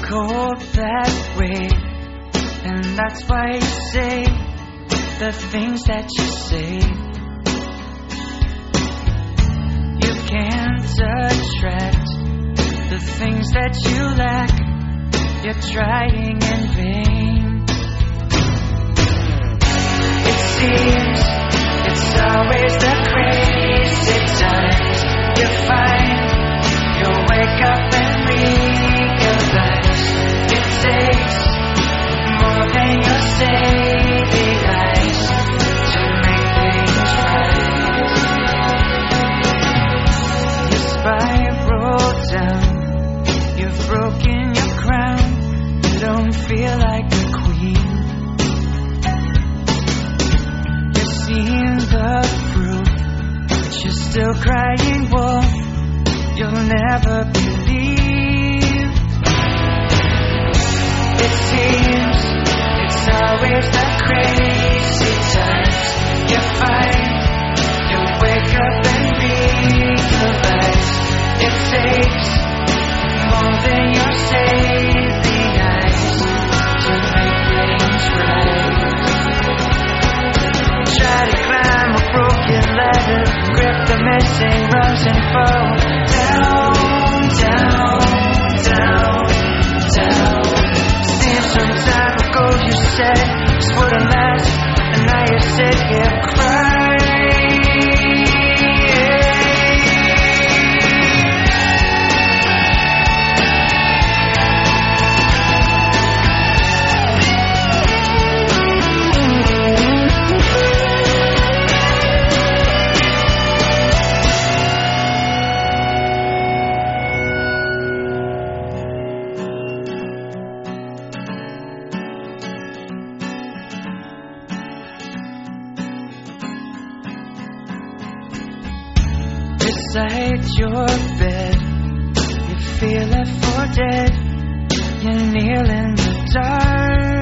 cold that way, and that's why you say the things that you say. You can't attract the things that you lack. You're trying in vain. It seems it's always the crazy times you find. You wake up and realize it takes more than your saving eyes to make things right. You spiral down, you've broken your crown. You don't feel like a queen. You've seen the proof, but you're still crying wolf. You'll never believe. It seems it's always the crazy times you find. You wake up and realize it takes more than your saving eyes to make things right. Try to climb a broken ladder, grip the missing rungs and fall down, down, down, down. Seems some time ago you said this wouldn't last, and now you sit here crying. Beside your bed, you feel left for dead. You kneel in the dark.